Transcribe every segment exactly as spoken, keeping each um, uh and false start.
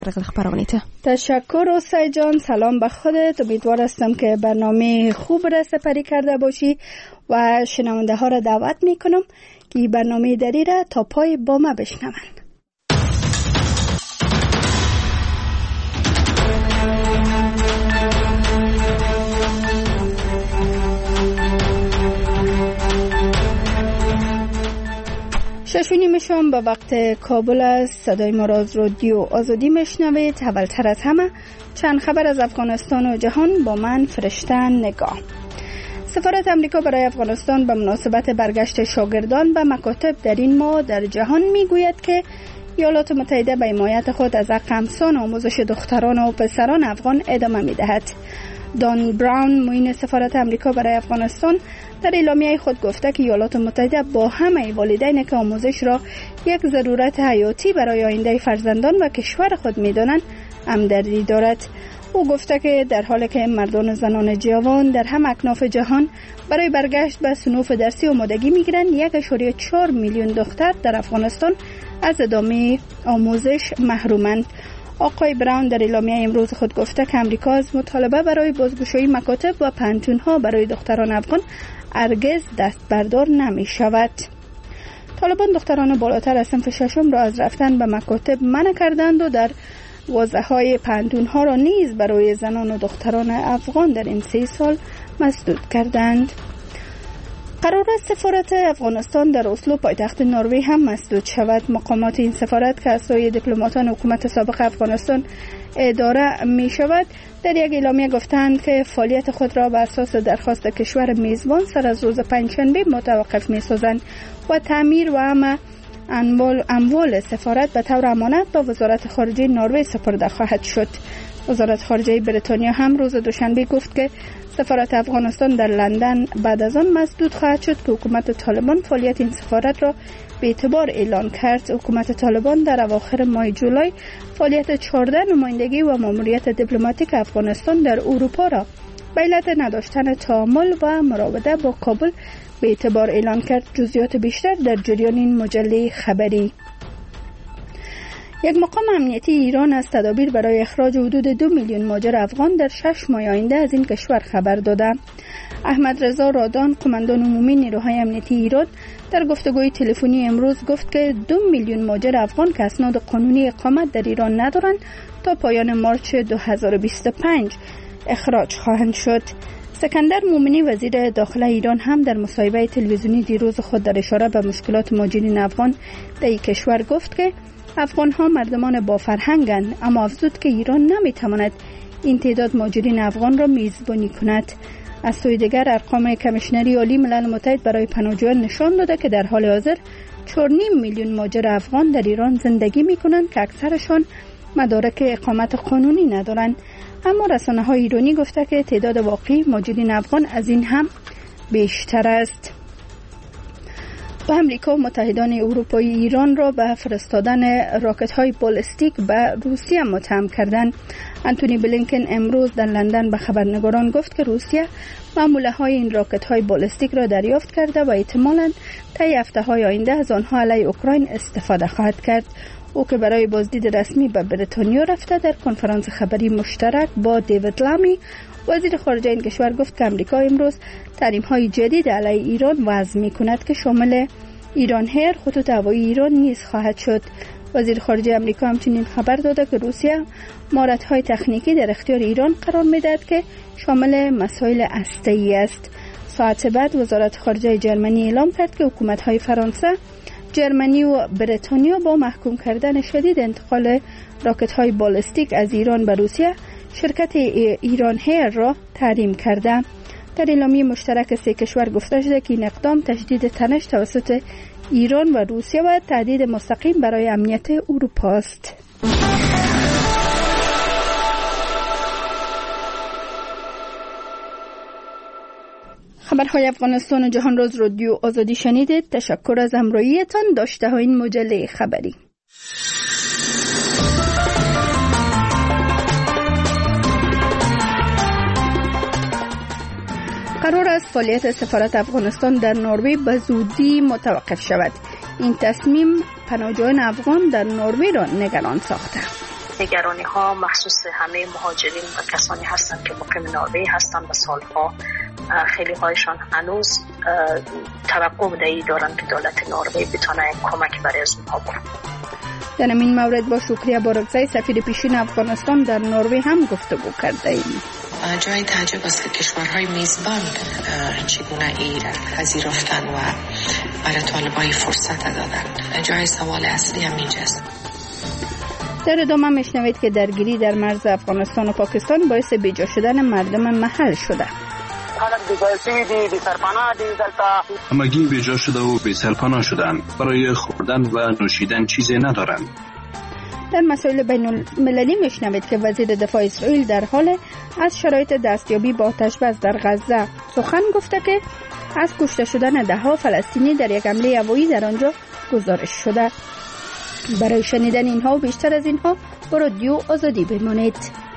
تشکر اوسای جان. سلام به خودت. امیدوار هستم که برنامه خوب را سپری کرده باشی و شنونده ها را دعوت میکنم که برنامه دری را تا پای با ما بشنوند. شش و نیم شام به وقت کابل است. صدای ما را از رادیو آزادی میشنوید. اولتر از همه چند خبر از افغانستان و جهان با من فرشته نگاه. سفارت امریکا برای افغانستان به مناسبت برگشت شاگردان به مکاتب در این ماه در جهان میگوید که ایالات متحده به حمایت خود از حق همسان آموزش دختران و پسران افغان ادامه میدهد. دان براون معین سفارت امریکا برای افغانستان در اعلامیه خود گفته که ایالات متحده با همه والدین که آموزش را یک ضرورت حیاتی برای آینده فرزندان و کشور خود می‌دانند همدردی دارد. او گفته که در حالی که مردان و زنان جوان در هم اکناف جهان برای برگشت به صنوف درسی آمادگی می‌گیرند، یک ممیز چهار میلیون دختر در افغانستان از ادامه آموزش محرومند. آقای براون در اعلامیه امروز خود گفته که امریکا از مطالبه برای بازگشایی مکاتب و پانتون‌ها برای دختران افغان هرگز دست بردار نمی شود. طالبان دختران بالاتر از صنف ششم را از رفتن به مکاتب منع کردند و در واضح‌های پانتون‌ها را نیز برای زنان و دختران افغان در این سه سال مسدود کردند. قرار است سفارت افغانستان در اسلو پایتخت نروژ هم مسدود شود. مقامات این سفارت که از سوی دیپلماتان حکومت سابق افغانستان اداره می شود در یک اعلامیه گفتند که فعالیت خود را بر اساس درخواست کشور میزبان سر از روز پنجشنبه متوقف می سازند و تعمیر و همه اموال, اموال سفارت به طور امانت به وزارت خارجه نروژ سپرده خواهد شد. وزارت خارجه بریتانیا هم روز دوشنبه گفت که سفارت افغانستان در لندن بعد از آن مسدود خواهد شد که حکومت طالبان فعالیت این سفارت را به اعتبار اعلان کرد. حکومت طالبان در اواخر ماه جولای فعالیت چهارده نمایندگی و ماموریت دیپلماتیک افغانستان در اروپا را به علت نداشتن تعامل و مراوده با کابل به اعتبار اعلان کرد. جزئیات بیشتر در جریان این مجله خبری. یک مقام امنیتی ایران از تدابیر برای اخراج حدود دو میلیون مهاجر افغان در شش ماه آینده از این کشور خبر داده. احمد رضا رادان، قماندان عمومی نیروهای امنیتی ایران، در گفتگوی تلفنی امروز گفت که دو میلیون مهاجر افغان که اسناد قانونی اقامت در ایران ندارند تا پایان مارچ دو هزار و بیست و پنج اخراج خواهند شد. سکندر مومنی وزیر داخله ایران هم در مصاحبه تلویزیونی دیروز خود در اشاره به مشکلات مهاجرین افغان در این کشور گفت که افغان ها مردمان با فرهنگند، اما افزود که ایران نمیتواند این تعداد مهاجرین افغان را میزبانی کند. از سوی دیگر ارقام کمیشنری عالی ملل متحد برای پناهجویان نشان داده که در حال حاضر چهار و نیم میلیون مهاجر افغان در ایران زندگی میکنند که اکثرشان مدارک اقامت قانونی ندارند. اما رسانه های ایرانی گفته که تعداد واقعی مهاجرین افغان از این هم بیشتر است. و امریکا و متحدان اروپایی ایران را به فرستادن راکت های بالستیک به روسیه متهم کردند. انتونی بلینکن امروز در لندن به خبرنگاران گفت که روسیه معموله های این راکت های بالستیک را دریافت کرده و احتمالاً طی هفته های آینده از آنها علیه اوکراین استفاده خواهد کرد. او که برای بازدید رسمی به بریتانیا رفته در کنفرانس خبری مشترک با دیوید لامی وزیر خارجه این کشور گفت که امریکا امروز تحریم‌های جدید علیه ایران وضع می‌کند که شامل ایران هیر، خطوط هوایی ایران نیز خواهد شد. وزیر خارجه امریکا همچنین خبر داده که روسیه مهارت‌های تکنیکی در اختیار ایران قرار می‌دهد که شامل مسائل هسته‌ای است. ساعت بعد وزارت خارجه جرمنی اعلام کرد که حکومت‌های فرانسه، جرمنی و بریتانیا با محکوم کردن شدید انتقال راکت‌های بالستیک از ایران به روسیه شرکت ایران هیر را تحریم کرده. در اعلامیه مشترک سه کشور گفته شده که این اقدام تشدید تنش توسط ایران و روسیه و تهدید مستقیم برای امنیت اروپا است. خبرهای افغانستان و جهان را از رادیو آزادی شنیدید. تشکر از همراهیتان. داشته ها این مجله خبری. قرار است فعالیت سفارت افغانستان در نروژ به زودی متوقف شود. این تصمیم پناهجویان افغان در نروژ را نگران ساخته. نگرانی ها مخصوص همه مهاجرین و کسانی هستند که مقیم نروژ هستند و سالها خیلی هایشان هنوز توقع بدهی دارند که دولت نروژ بتونه کمک برای از اونها بکنه. در این مورد با شکریه بارکزی سفیر پیشین افغانستان در نروژ هم گفتگو کرده ایم. جای تعجب است که کشورهای میزبان چگونه ای را پذیرفتند و برای طالبان فرصت دادند. جای سوال اصلی هم اینجاست. در ادامه میشنوید که درگیری در مرز افغانستان و پاکستان باعث بیجا شدن مردم محل شده. همگی بیجا شده و بی سرپناه شدند. برای خوردن و نوشیدن چیزی ندارند. در مسائل بین المللی میشنوید که وزیر دفاع اسرائیل در حال از شرایط دستیابی با آتش بس در غزه سخن گفته که از کشته شدن ده ها فلسطینی در یک حمله هوایی در آنجا گزارش شده. برای شنیدن اینها و بیشتر از اینها با رادیو آزادی بمانید.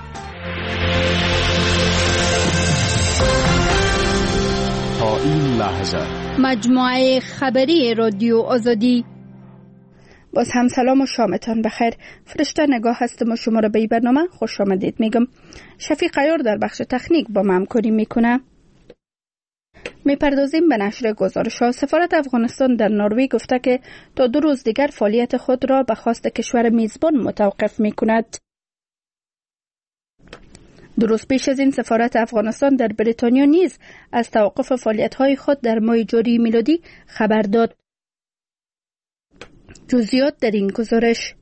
تا این لحظه مجموعه خبری رادیو آزادی. باز هم سلام و شامتان بخیر. فرشته نگاه هستم و شما را به این برنامه خوش آمدید میگم. شفیق عیار در بخش تکنیک با من همکاری میکنه. میپردازیم به نشر گزارش ها. سفارت افغانستان در نروژ گفته که تا دو روز دیگر فعالیت خود را به خواست کشور میزبان متوقف میکند. دو روز پیش از این سفارت افغانستان در بریتانیا نیز از توقف فعالیت های خود در ماه جاری میلادی خبر داد. جزئیات در این گزارش.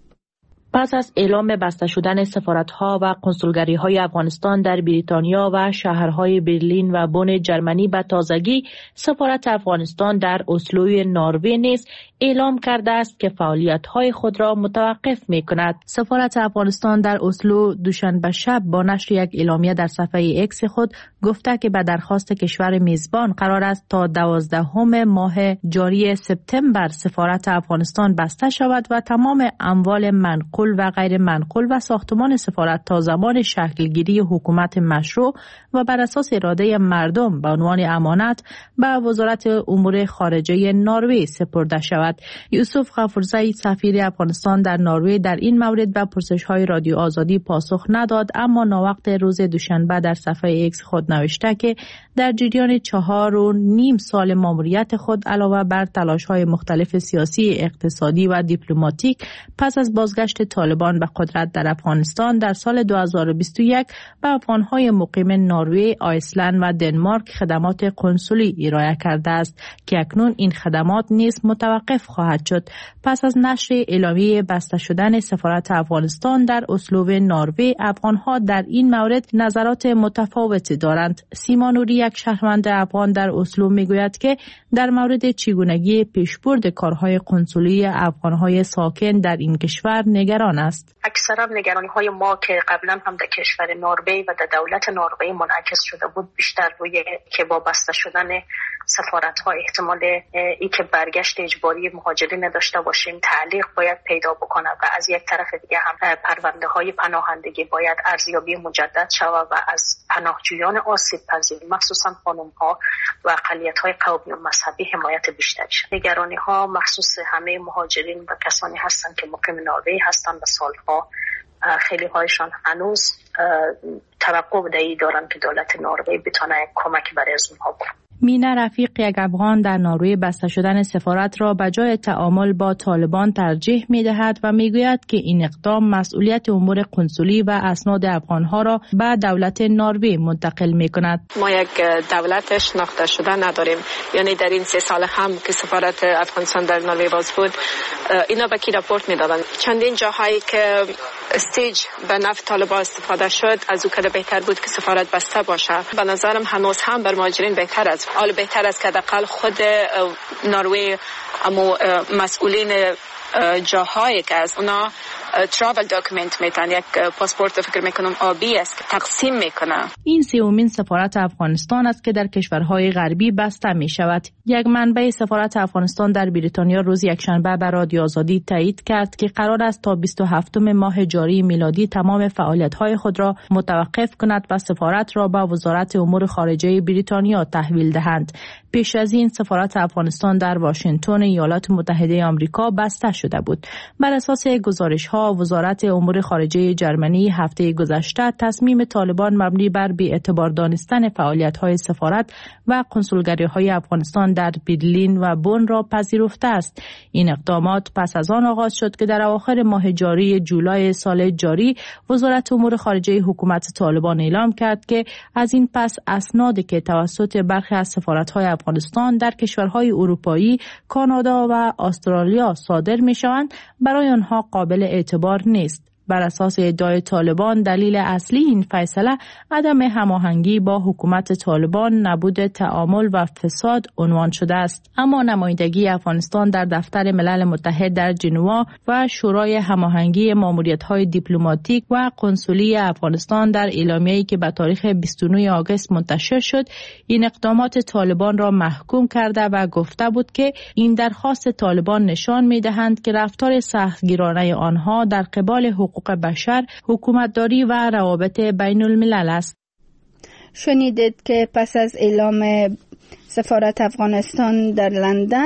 پس از اعلام بسته شدن سفارت‌ها و کنسولگری‌های افغانستان در بریتانیا و شهرهای برلین و بن جرمنی به تازگی، سفارت افغانستان در اسلوی نروژ نیز اعلام کرده است که فعالیت‌های خود را متوقف می‌کند. سفارت افغانستان در اسلو دوشنبه شب با نشر یک اعلامیه در صفحه اکس خود گفته که به درخواست کشور میزبان قرار است تا دوازدهم ماه جاری سپتامبر سفارت افغانستان بسته شود و تمام اموال منقول و غیر منقول و ساختمان سفارت تا زمان شکلگیری حکومت مشروع و بر اساس اراده مردم به عنوان امانت به وزارت امور خارجه نروژ سپرده شود. یوسف غفورزی سفیر افغانستان در نروژ در این مورد به پرسش‌های رادیو آزادی پاسخ نداد، اما ناوقت روز دوشنبه در صفحه اکس خود نوشته که در جریان چهار و نیم سال ماموریت خود علاوه بر تلاش‌های مختلف سیاسی، اقتصادی و دیپلماتیک پس از بازگشت طالبان به قدرت در افغانستان در سال دو هزار و بیست و یک به افغان‌های مقیم نروژ، آیسلند و دنمارک خدمات کنسولی ارائه کرده است که اکنون این خدمات نیز متوقف خواهد شد. پس از نشر اعلامیه بسته شدن سفارت افغانستان در اسلو نروژ، افغان‌ها در این مورد نظرات متفاوتی دارند. سیما نوری، یک شهروند افغان در اسلو، میگوید که در مورد چگونگی پیشبرد کارهای کنسولی افغان‌های ساکن در این کشور نگران است. اکثرا نگرانی‌های ما که قبلا هم در کشور نروژ و در دولت نروژ منعکس شده بود بیشتر روی که با بسته شدن سفارت‌ها احتمال ای که برگشت اجباری مهاجرین نداشته باشیم تعلیق باید پیدا بکنه و از یک طرف دیگه هم پرونده‌های پناهندگی باید ارزیابی مجدد شود و از پناهجویان آسیب پذیر مخصوصا خانم‌ها و اقلیت‌های قومی و مذهبی حمایت بیشتری شد. نگرانی‌ها مخصوص همه مهاجرین و کسانی هستند که مقیم نروژ هستند و سالها خیلی هایشان هنوز توقع بدهی دارند که دولت نروژ بتونه کمک برای از اونها بکنه. مینا رفیق، یک افغان در نروژ، بسته شدن سفارت را به جای تعامل با طالبان ترجیح می‌دهد و میگوید که این اقدام مسئولیت امور کنسولی و اسناد افغان‌ها را به دولت نروژ منتقل می‌کند. ما یک دولت شناخته شده نداریم، یعنی در این سه سال هم که سفارت افغانستان در نروژ باز بود اینا به کی راپورت می‌دادن. چندین جاهایی که استیج به نفع طالبان استفاده شد از او که بهتر بود که سفارت بسته باشه. به نظرم هنوز هم بر مهاجرین بهتر است. حال بهتر است که حداقل خود نروژ اما مسئولین جاهایی که از اونا ترافل داکیومنت میتن، یک پاسپورت فکر میکنم آبی است که تقسیم میکنه. این سومین سفارت افغانستان است که در کشورهای غربی بسته می شود. یک منبع سفارت افغانستان در بریتانیا روز یکشنبه به رادیو آزادی تایید کرد که قرار است تا بیست و هفتم ماه جاری میلادی تمام فعالیت‌های خود را متوقف کند و سفارت را به وزارت امور خارجه بریتانیا تحویل دهند. پیش از این سفارت افغانستان در واشنگتن ایالات متحده آمریکا بسته شده بود. بر اساس گزارش‌ها ها، وزارت امور خارجه جرمنی هفته گذشته تصمیم طالبان مبنی بر بی‌اعتبار دانستن فعالیت‌های سفارت و کنسولگری‌های افغانستان در برلین و بن را پذیرفته است. این اقدامات پس از آن آغاز شد که در اواخر ماه جاری جولای سال جاری وزارت امور خارجه حکومت طالبان اعلام کرد که از این پس اسنادی که توسط برخی از سفارت‌های افغانستان در کشورهای اروپایی، کانادا و استرالیا صادر می‌شوند برای آنها قابل اعتبار نیست. بر اساس ادعای طالبان دلیل اصلی این فیصله عدم هماهنگی با حکومت طالبان، نبود تعامل و فساد عنوان شده است. اما نمایندگی افغانستان در دفتر ملل متحد در ژنوا و شورای هماهنگی ماموریت‌های دیپلماتیک و کنسولی افغانستان در اعلامیه‌ای که به تاریخ بیست و نه آگوست منتشر شد، این اقدامات طالبان را محکوم کرده و گفته بود که این درخواست طالبان نشان می‌دهند که رفتار سختگیرانه آنها در قبال حقوق بشر، حکومتداری و روابط بین الملل است. شنیدید که پس از اعلام سفارت افغانستان در لندن،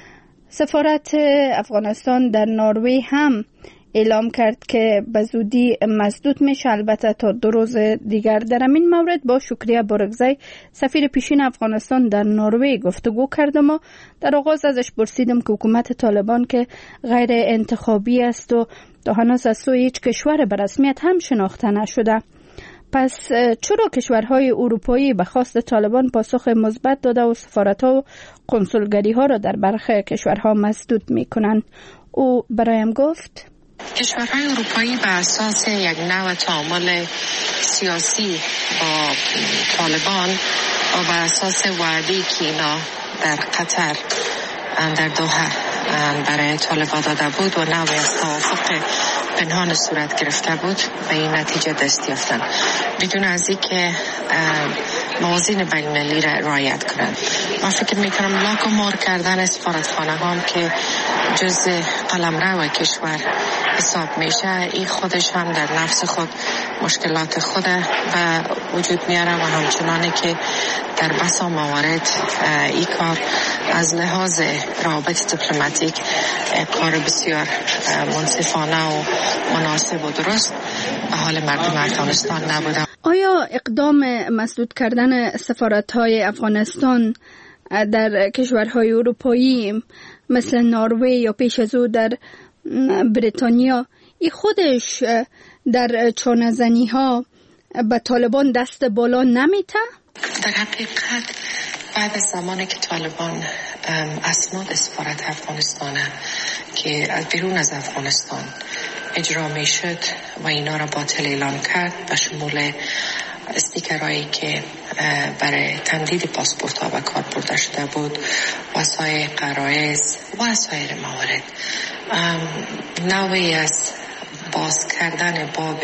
سفارت افغانستان در نروژ هم اعلام کرد که به زودی مسدود میشه. البته تا دو روز دیگر در این مورد با شکریه بارگزی، سفیر پیشین افغانستان در نروژ گفتگو کردم و در آغاز ازش پرسیدم که حکومت طالبان که غیر انتخابی است و تا هنوز از سوی هیچ کشور به رسمیت هم شناخته نشده، پس چرا کشورهای اروپایی به خواست طالبان پاسخ مثبت داده و سفارت‌ها و کنسولگری‌ها را در برخی کشورها مسدود می‌کنند؟ او برایم گفت کشورهای اروپایی به اساس یک نوع تعامل سیاسی با طالبان و به اساس وعده‌ای که اینا در قطر در دوحه برای طالبان داده بود و نوعی از توافق پنهان صورت گرفته بود، به این نتیجه دست یافتند بدون از اینکه موازین بین المللی را رعایت کنند. من فکر میکنم لاک و مار کردن سفارتخانه هم که جز قلمرو کشور حساب میشه، این خودش هم در نفس خود مشکلات خود و وجود میاره و همچنانی که در بسا موارد این کار از لحاظ روابط دیپلماتیک کار بسیار منصفانه و مناسب و درست به حال مردم افغانستان نبوده. آیا اقدام مسدود کردن سفارت‌های افغانستان در کشورهای اروپایی مثل نروژ یا پیش از او در بریتانیا ای خودش در چانه‌زنی‌ها به طالبان دست بالا نمیته؟ در حقیقت بعد از زمانی که طالبان اسناد سفارت افغانستان که از بیرون از افغانستان اجرا می شد و اینا را باطل اعلام کرد، به شمول استیکرهایی که برای تمدید پاسپورت ها و کار برده شده بود، وسایل غرایز و سایر موارد، نوعی از باز کردن باب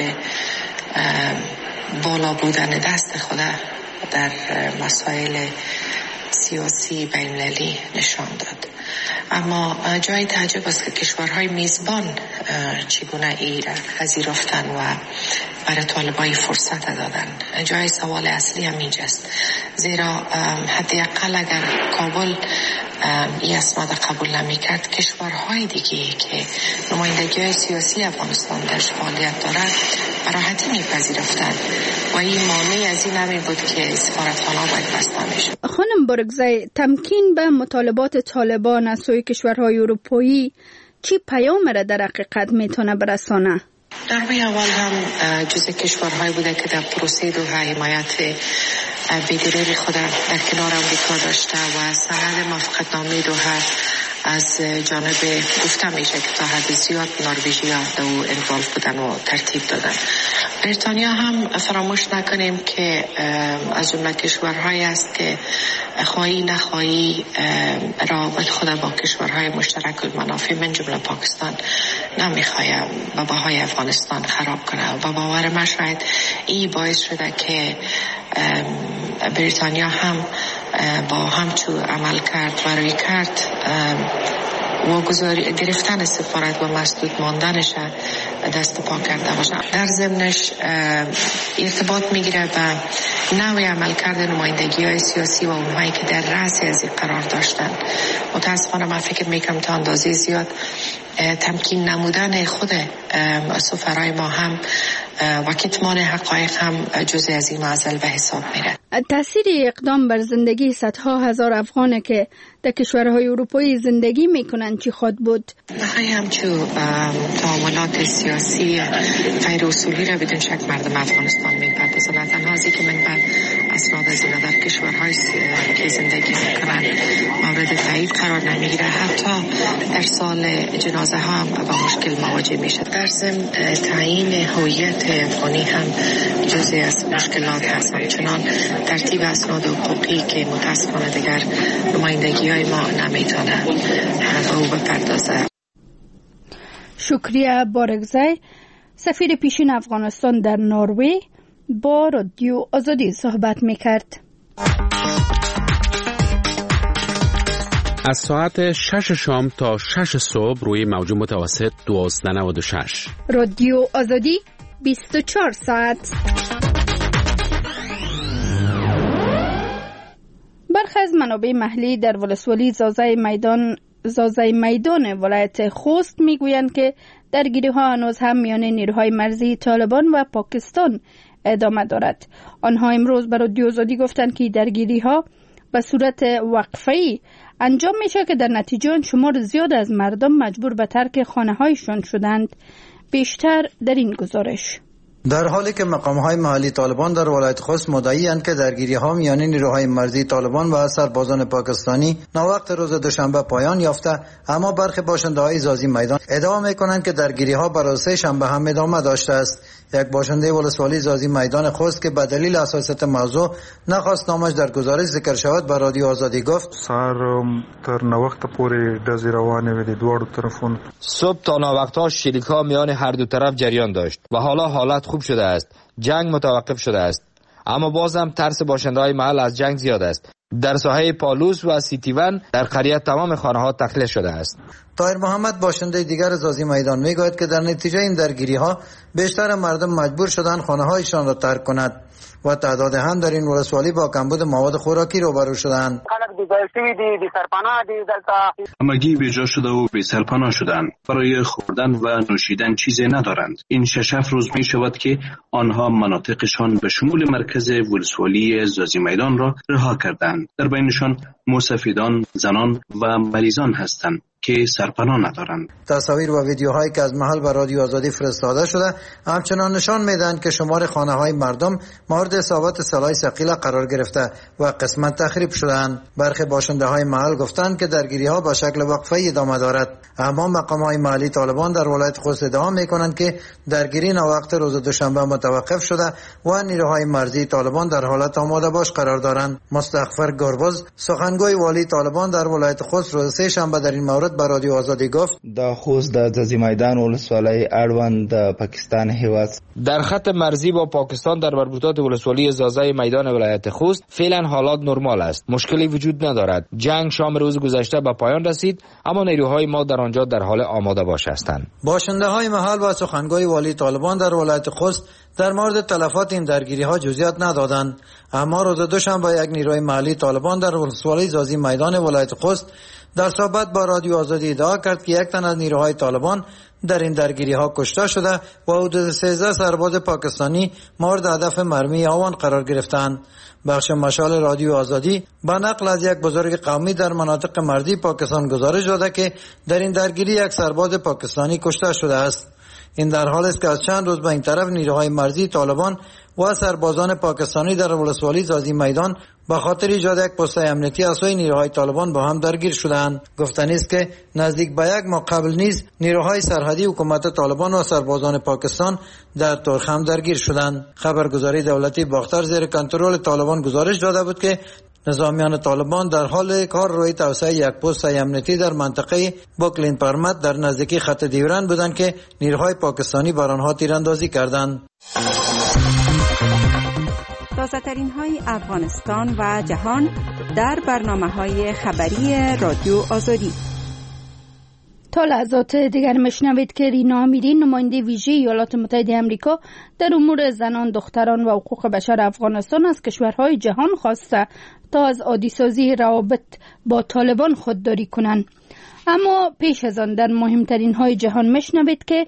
بالا بودن دست خود در مسائل سیاسی بین المللی نشان داد. اما جای تعجب است که کشورهای میزبان چگونه ای را پذیرفتند و برای طالبان فرصت دادن. جای سوال اصلی هم اینجاست، زیرا حداقل اگر کابل این اسناد قبول نمی کرد، کشورهای دیگه که نمایندگی سیاسی افغانستان درش فعالیت دارد براحتی می پذیرفتند و این مانع از این نمی بود که سفارتخانه‌ها باید بسته میشد. خانم بارگزی، تمکین به مطالبات طالبان از سوی کشورهای اروپایی چی پیام را در حقیقت میتونه برسانه؟ در روی اول هم جزء کشورهایی بوده که در پروسه دوحه حمایت بی‌دریغ خود در کنار آمریکا داشته و سند موافقتنامه دوحه از جانب گفته میشه که تا حد زیاد نروژیا در او انوالو بودن و ترتیب دادن. بریتانیا هم فراموش نکنیم که از جمله کشورهایی است که خواهی نخواهی روابط خود با کشورهای مشترک المنافع من جمله پاکستان نمیخواه با بهای افغانستان خراب کنه و باور من شاید این باعث شده که بریتانیا هم با همچو عمل کرد و روی کرد واگذاری گرفتن سفارت و مسدود ماندنش دست پا کرده باشه. در ضمنش ارتباط میگیره به نوع عملکرد نمایندگی های سیاسی و اونهایی که در رأس از این قرار داشتن. متاسفانه من فکر میکنم تا اندازه زیاد تمکین نمودن خود سفرای ما هم و کتمان حقایق هم جزء از این معضل به حساب میره. تأثیر اقدام بر زندگی صدها هزار افغانه که در کشورهای اروپایی زندگی میکنن چی خود بود؟ نخواهی همچو تعاملات سیاسی غیر اصولی را بدون شک مردم افغانستان میپردازند. تنها ازی که من بر اسناد زنده در کشورهای که زندگی میکنن مورد تایید قرار نمیگیره، حتی در سال جنازه هم با مشکل مواجه میشه. در ضمن تعیین هویت افغانی هم جزئی از مشکلات هست. همچنان ترتیب اسناد حقوقی که متاسفانه دیگر نمایندگی های ما نمیتونه به او بپردازه. شکریه بارگزای، سفیر پیشین افغانستان در نروژ، با رادیو آزادی صحبت میکرد. از ساعت شش شام تا شش صبح روی موج متوسط دوازده نود و شش. رادیو آزادی بیست و چهار ساعت. برخی از منابع محلی در ولسوالی زازای میدان زازای میدان ولایت خوست میگویند که درگیری‌ها هنوز هم میان نیروهای مرزی طالبان و پاکستان ادامه دارد. آنها امروز به رادیو آزادی گفتند که درگیری‌ها به صورت وقفه‌ای انجام میشه که در نتیجه شمار زیاد از مردم مجبور به ترک خانه‌هایشان شدند. بیشتر در این گزارش. در حالی که مقام‌های محلی طالبان در ولایت خوست مدعی‌اند که درگیری‌ها میان نیروهای مرزی طالبان و سربازان پاکستانی ناوقت روز دوشنبه پایان یافته، اما برخی باشنده‌های زازی میدان ادعا می‌کنند که درگیری‌ها بر سه شنبه هم ادامه داشته است. یک باشنده ولسوالی زازی میدان خوست که به دلیل حساسیت موضوع نخواست نامش در گزارش ذکر شود به رادیو آزادی گفت: سر تر نوقت پوری دزی روانه و دوار طرفون صبح تا نوقت‌ها شلیک‌ها میان هر دو طرف جریان داشت و حالا حالت خوب شده است. جنگ متوقف شده است، اما بازم ترس باشنده‌های محل از جنگ زیاد است. در ساحه پالوس و سیتیون در قریه تمام خانه‌ها تخلیه شده است. طاهر محمد باشنده دیگر زازی میدان میگوید که در نتیجه این درگیری‌ها بیشتر مردم مجبور شدند خانه‌هایشان را ترک کنند و تعداد هم در این ولسوالی با کمبود مواد خوراکی روبرو شدند. همگی بیجا شده و بی سرپناه شدند. برای خوردن و نوشیدن چیزی ندارند. این شش هفت روز می شود که آنها مناطقشان به شمول مرکز ولسوالی زازی میدان را رها کردند. در بینشان مسافران، زنان و مریضان هستند که سرپناه ندارند. تصاویر و ویدیوهایی که از محل به رادیو آزادی فرستاده شده همچنان نشان میدهند که شمار خانه‌های مردم مورد اصابت سیل‌های ثقیل قرار گرفته و قسمت تخریب شدند. برخی باشنده‌های محل گفتند که درگیری‌ها به شکل وقفه‌ای ادامه دارد، اما مقام‌های محلی طالبان در ولایت خوست ادعا می‌کنند که درگیری ناوقت روز دوشنبه متوقف شده و نیروهای مرزی طالبان در حالت آماده باش قرار دارند. مستغفر گربز، سخنگوی والی طالبان در ولایت خوست، روز سه شنبه در این مورد به رادیو آزادی گفت: د خوست د زازی میدان ولسوالی اړوند د پاکستان هیواد در خط مرزی با پاکستان در مربوطات ولسوالی زازای میدان ولایت خوست فعلا حالات نرمال است. مشکلی وجود ندارد. جنگ شام روز گذشته به پایان رسید، اما نیروهای ما در آنجا در حال آماده باش هستند. باشنده‌های محل و سخنگوی والی طالبان در ولایت خوست در مورد تلفات این درگیری‌ها جزئیات ندادند، اما روز دوشنبه یک نیروی محلی طالبان در ولسوالی زازی میدان ولایت خوست در صحبت با رادیو آزادی ادعا کرد که یک تن از نیروهای طالبان در این درگیری‌ها کشته شده و حدود سیزده سرباز پاکستانی مورد هدف مرمی آوان قرار گرفتند. بخش مشال رادیو آزادی با نقل از یک بزرگ قومی در مناطق مرزی پاکستان گزارش داده که در این درگیری یک سرباز پاکستانی کشته شده است. این در حال است که از چند روز به این طرف نیروهای مرزی طالبان و سربازان پاکستانی در ولسوالی زازی میدان با خاطر ایجاد یک پست امنیتی از سوی نیروهای طالبان با هم درگیر شدند. گفتنی است که نزدیک به یک ماه قبل نیز نیروهای سرحدی حکومت طالبان و سربازان پاکستان در تورخم درگیر شدند. خبرگزاری دولتی باختر زیر کنترل طالبان گزارش داده بود که نظامیان طالبان در حال کار روی توسعه یک پست امنیتی در منطقه بوکلین پرمت در نزدیکی خط دیورند بودند که نیروهای پاکستانی بر آنها تیراندازی کردند. تازه‌ترین های افغانستان و جهان در برنامه‌های خبری رادیو آزادی. تا لحظات دیگر میشنوید که رینا امیری نماینده ویژه ایالات متحده آمریکا در امور زنان، دختران و حقوق بشر افغانستان از کشورهای جهان خواسته تا از عادی‌سازی روابط با طالبان خودداری کنند. اما پیش از آن در مهمترین های جهان میشنوید که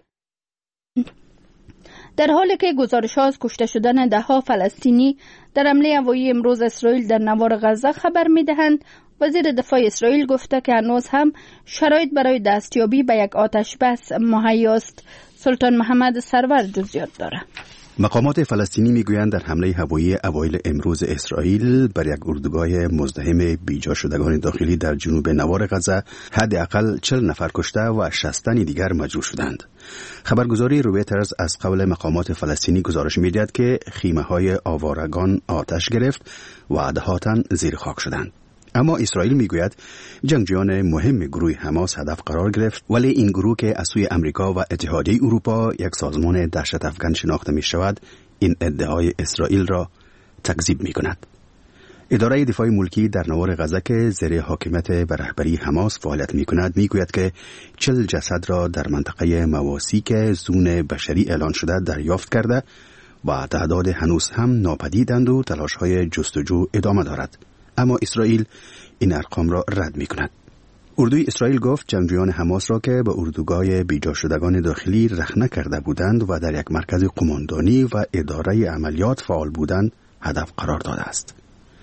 در حالی که گزارش ها از کشته شدن ده ها فلسطینی در حمله هوایی امروز اسرائیل در نوار غزه خبر میدهند، وزیر دفاع اسرائیل گفته که هنوز هم شرایط برای دستیابی به یک آتش بس مهیاست. سلطان محمد سرور جزئیات داره. مقامات فلسطینی میگویند در حمله هوایی اوایل امروز اسرائیل بر یک اردوگاه مزدحم بیجا شدگان داخلی در جنوب نوار غزه حداقل چهل نفر کشته و شصت دیگر مجروح شدند. خبرگزاری رویترز از قول مقامات فلسطینی گزارش می‌دهد که خیمه‌های آوارگان آتش گرفت و ده تن زیر خاک شدند. اما اسرائیل میگوید جنگجویان مهم گروه حماس هدف قرار گرفت، ولی این گروه که از سوی امریکا و اتحادیه اروپا یک سازمان دهشت افکن شناخته می شود، این ادعای اسرائیل را تکذیب می کند. اداره دفاع ملکی در نوار غزه که زیر حاکمیت به رهبری حماس فعالیت می کند می گوید که چل جسد را در منطقه مواسی که زون بشری اعلان شده دریافت کرده و تعداد هنوز هم ناپدیدند و تلاش های جستجو ادامه دارد. اما اسرائیل این ارقام را رد می کند. اردوی اسرائیل گفت جنگجویان حماس را که به اردوگاه بیجا شدگان داخلی رخنه کرده بودند و در یک مرکز قماندانی و اداره عملیات فعال بودند هدف قرار داده است.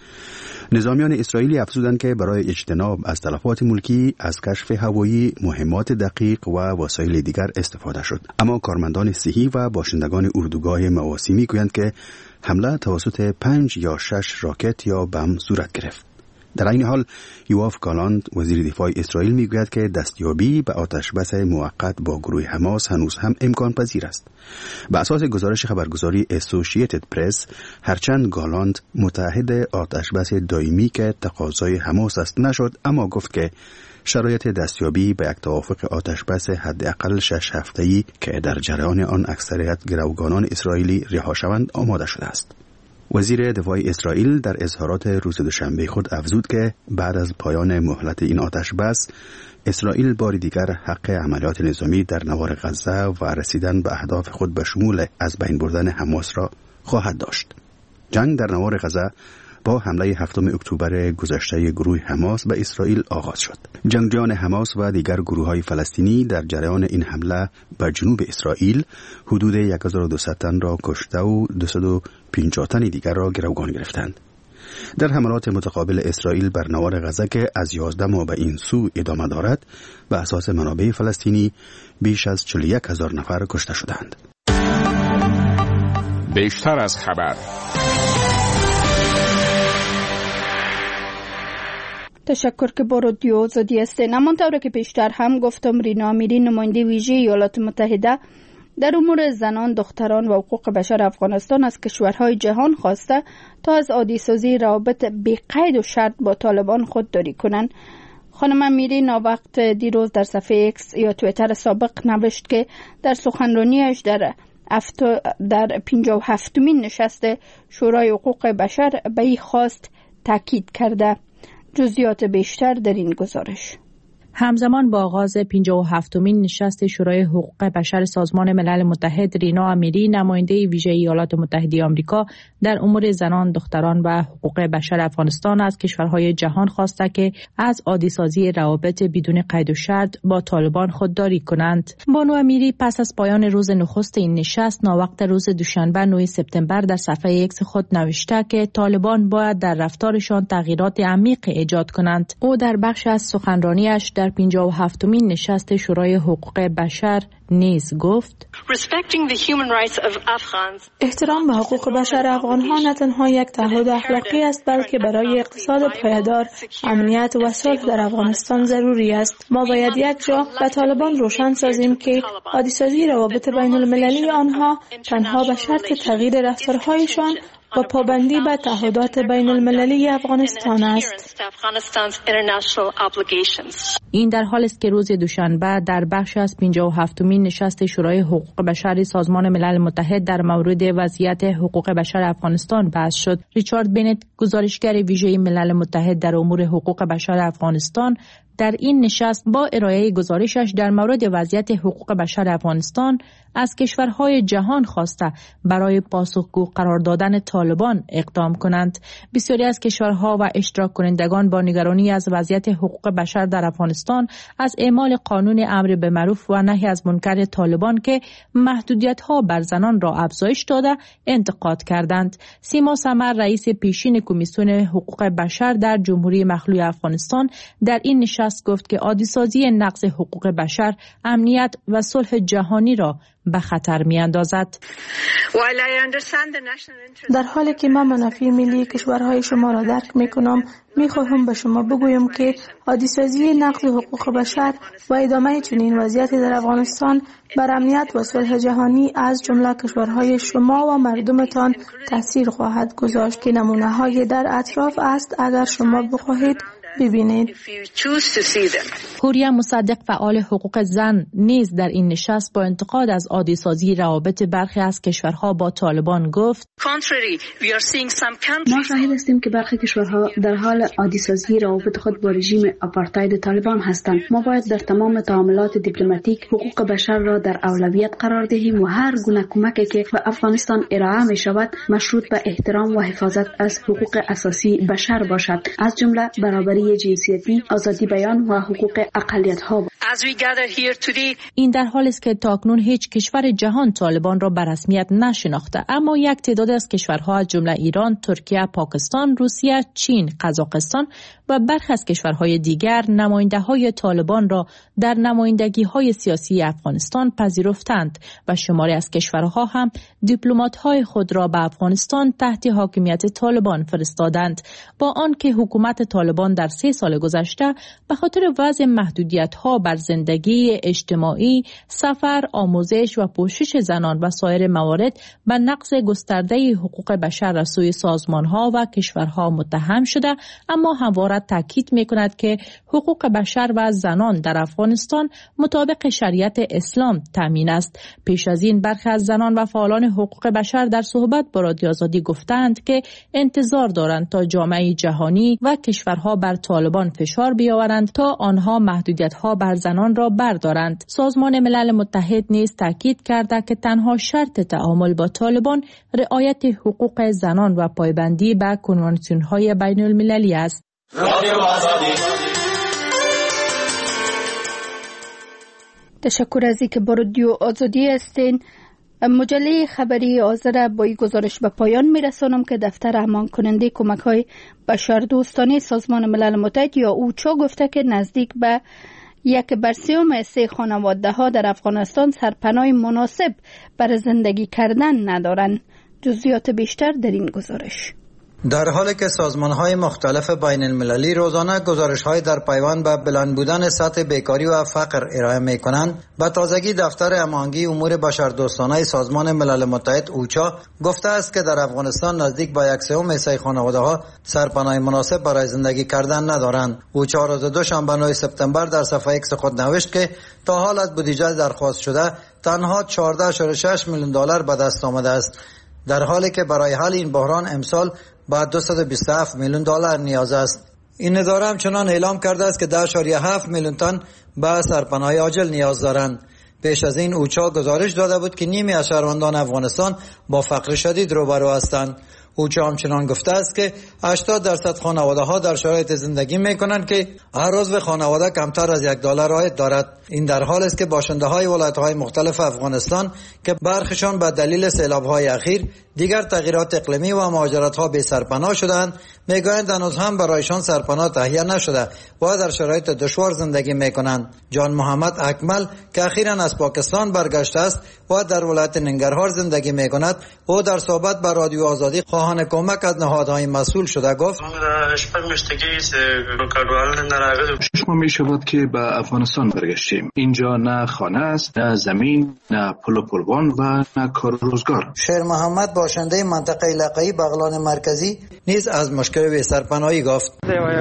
نظامیان اسرائیلی افزودند که برای اجتناب از تلفات ملکی از کشف هوایی، مهمات دقیق و وسایل دیگر استفاده شد. اما کارمندان صحی و باشندگان اردوگاه مواسی میگویند که حمله توسط پنج یا شش راکت یا بم صورت گرفت. در این حال یواف گالاند وزیر دفاع اسرائیل میگوید که دستیابی به آتشبس موقت با گروه حماس هنوز هم امکان پذیر است. به اساس گزارش خبرگزاری اسوسییتد پرس، هرچند گالاند متحد آتشبس دائمی که تقاضای حماس است نشد، اما گفت که شرایط دستیابی به یک توافق آتشبس حداقل شش هفته‌ای که در جریان آن اکثریت گروگانان اسرائیلی رها شوند آماده شده است. وزیر دفاع اسرائیل در اظهارات روز دوشنبه خود افزود که بعد از پایان مهلت این آتش بس، اسرائیل بار دیگر حق عملیات نظامی در نوار غزه و رسیدن به اهداف خود به شمول از بین بردن حماس را خواهد داشت. جنگ در نوار غزه با حمله هفتم اکتبر گذشته گروه حماس به اسرائیل آغاز شد. جنگجویان حماس و دیگر گروه‌های فلسطینی در جریان این حمله به جنوب اسرائیل حدود صد و دویست تن را کشته و دویست و پنجاه تن دیگر را گروگان گرفتند. در حملات متقابل اسرائیل بر نوار غزه که از یازده ماه به این سو ادامه دارد، به اساس منابع فلسطینی بیش از چهل و یک هزار نفر کشته شدند. بیشتر از خبر. تشکر که با رادیو آزادی هستین. همانطور که پیشتر هم گفتم، رینا امیری نماینده ویژه ایالات متحده در امور زنان، دختران و حقوق بشر افغانستان از کشورهای جهان خواسته تا از عادی‌سازی روابط بی قید و شرط با طالبان خودداری کنند. خانم امیری ناوقت دیروز در صفحه اکس یا توییتر سابق نوشت که در سخنرانیش در در پنجاه و هفتمین نشست شورای حقوق بشر به این خواست تاکید کرده. جزئیات بیشتر در این گزارش. همزمان با آغاز پنجاه و هفتمین نشست شورای حقوق بشر سازمان ملل متحد، رینا امیری نماینده ویژه ایالات متحده آمریکا در امور زنان، دختران و حقوق بشر افغانستان از کشورهای جهان خواسته که از عادی‌سازی روابط بدون قید و شرط با طالبان خودداری کنند. بانو امیری پس از پایان روز نخست این نشست ناوقت روز دوشنبه نه سپتامبر در صفحه اکس خود نوشته که طالبان باید در رفتارشان تغییرات عمیق ایجاد کنند. او در بخش از سخنرانیش در پنجاه و هفتمین نشست شورای حقوق بشر نیز گفت: احترام به حقوق بشر افغان‌ها نه تنها یک تعهد اخلاقی است، بلکه برای اقتصاد پایدار، امنیت و صلح در افغانستان ضروری است. ما باید یک جا به طالبان روشن سازیم که عادی‌سازی روابط بین المللی آنها تنها به شرط تغییر رفتارهایشان و پابندی به تعهدات بین المللی افغانستان است. این در حال است که روز دوشنبه در بخش از پنجاه و هفتمین نشست شورای حقوق بشر سازمان ملل متحد در مورد وضعیت حقوق بشر افغانستان بحث شد. ریچارد بنت، گزارشگر ویژه ملل متحد در امور حقوق بشر افغانستان، در این نشست با ارائه گزارشش در مورد وضعیت حقوق بشر افغانستان از کشورهای جهان خواسته برای پاسخگو قرار دادن طالبان اقدام کنند. بسیاری از کشورها و اشتراک کنندگان با نگرانی از وضعیت حقوق بشر در افغانستان از اعمال قانون امر به معروف و نهی از منکر طالبان که محدودیت‌ها بر زنان را افزایش داده انتقاد کردند. سیما سمر رئیس پیشین کمیسیون حقوق بشر در جمهوری مخلوع افغانستان در این نشست گفت که عادی‌سازی نقض حقوق بشر امنیت و صلح جهانی را به خطر می اندازد. در حالی که من منافع ملی کشورهای شما را درک می کنم، می خواهم به شما بگویم که عادی‌سازی نقض حقوق بشر و ادامه چنین وضعیتی در افغانستان بر امنیت و صلح جهانی از جمله کشورهای شما و مردمتان تاثیر خواهد گذاشت که نمونه های در اطراف است اگر شما بخواهید ببینید. حوریه مصدق فعال حقوق زن نیز در این نشست با انتقاد از عادی‌سازی روابط برخی از کشورها با طالبان گفت: ما شاهد هستیم که برخی کشورها در حال عادی‌سازی روابط خود با رژیم آپارتاید طالبان هستند. ما باید در تمام تعاملات دیپلماتیک حقوق بشر را در اولویت قرار دهیم و هر گونه کمکی که به افغانستان ارائه می شود مشروط به احترام و حفاظت از حقوق اساسی بشر باشد، از جمله برابری جنسیتی، آزادی بیان و حقوق اقلیت‌ها. این در حالی است که تاکنون هیچ کشور جهان طالبان را به رسمیت نشناخته، اما یک تعداد از کشورها از جمله ایران، ترکیه، پاکستان، روسیه، چین، قزاقستان و برخی از کشورهای دیگر نماینده‌های طالبان را در نمایندگی‌های سیاسی افغانستان پذیرفتند و شماری از کشورها هم دیپلمات‌های خود را به افغانستان تحت حاکمیت طالبان فرستادند، با آنکه حکومت طالبان در سه سال گذشته به خاطر وضع محدودیت‌ها بر زندگی اجتماعی، سفر، آموزش و پوشش زنان و سایر موارد به نقض گسترده حقوق بشر از سوی سازمان‌ها و کشورها متهم شده، اما همواره تاکید می‌کند که حقوق بشر و زنان در افغانستان مطابق شریعت اسلام تامین است. پیش از این برخی از زنان و فعالان حقوق بشر در صحبت با رادیو آزادی گفتند که انتظار دارند تا جامعه جهانی و کشورها بر طالبان فشار بیاورند تا آنها محدودیت‌ها بر زنان را بردارند. سازمان ملل متحد نیز تاکید کرده که تنها شرط تعامل با طالبان رعایت حقوق زنان و پایبندی به کنوانسیون‌های بین‌المللی است. تشکر از اینکه با رادیو آزادی هستین. مجله خبری آذر با این گزارش به پایان میرسانم که دفتر امان کننده کمک های بشردوستانه سازمان ملل متحد یا اوچا گفته که نزدیک به یک بر سیوم سه خانواده ها در افغانستان سرپناه مناسب برای زندگی کردن ندارند. جزئیات بیشتر در این گزارش. در حالی که سازمان‌های مختلف بین المللی روزانه گزارش‌های در پیوند به بلند بودن سطح بیکاری و فقر ارائه می‌کنند، به تازگی دفتر امانگی امور بشردوستانه سازمان ملل متحد اوچا گفته است که در افغانستان نزدیک به یک سوم حصه خانواده‌ها سرپناه مناسب برای زندگی کردن ندارند. اوچا روز دوشنبه نهم سپتامبر در صفحه ایکس خود نوشت که تا حال از بودجه درخواست شده تنها چهارده ممیز شش میلیون دلار به دست آمده است، در حالی که برای حل این بحران امسال با دویست و بیست و هفت میلیون دلار نیاز است. این اداره همچنان اعلام کرده است که ده ممیز هفت میلیون تن به سرپناه عاجل نیاز دارند. پیش از این اوچا گزارش داده بود که نیمی از شهروندان افغانستان با فقر شدید روبرو هستند. اوچا همچنان گفته است که هشتاد درصد خانواده ها در شرایط زندگی می کنند که هر روز به خانواده کمتر از یک دلار عاید دارد. این در حالی است که باشنده های ولایت های مختلف افغانستان که برخشان به دلیل سیلاب های اخیر دیگر تغییرات اقلیمی و مهاجرت ها به سرپناه شدند، میگویند هنوز هم برایشان سرپناه تهیه نشده و در شرایط دشوار زندگی میکنند. جان محمد اکمل که اخیراً از پاکستان برگشته است و در ولایت ننگرهار زندگی میکند، او در صحبت با رادیو آزادی خواهان کمک از نهادهای مسئول شده گفت: شما می شود که به افغانستان برگشتیم. اینجا نه خانه است، نه زمین، نه پل و پلوان و نه کار و روزگار. شیر محمد باشنده منطقه علاقه‌ای بغلان مرکزی نیز از مشکل به سرپناهی گفت: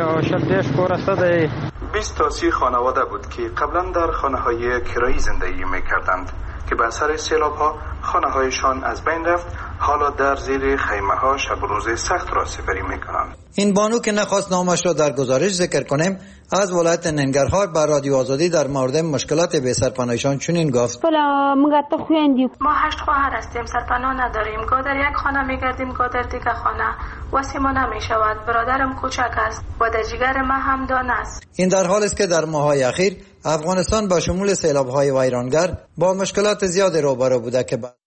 بیست تا سی خانواده بود که قبلا در خانه‌های کرایی زندگی می‌کردند که به اثر سیلاب‌ها خانه‌هایشان از بین رفت حالا در زیر خیمه ها شب و روز سخت را سپری میکنند. این بانو که نخواست نامش را در گزارش ذکر کنیم از ولایت ننگرهار بر رادیو آزادی در مورد مشکلات بی سرپناهیشان چنین گفت: ما هشت خواهر هستیم، سرپناه نداریم، گاه در یک خانه میگردیم گاه در دیگر خانه، واسه ما نمیشود. برادرم کوچک است و در جگر ما هم دان است. این در حالی است که در ماه‌های اخیر افغانستان با شمول سیلاب‌های ویرانگر با مشکلات زیاد روبرو بوده که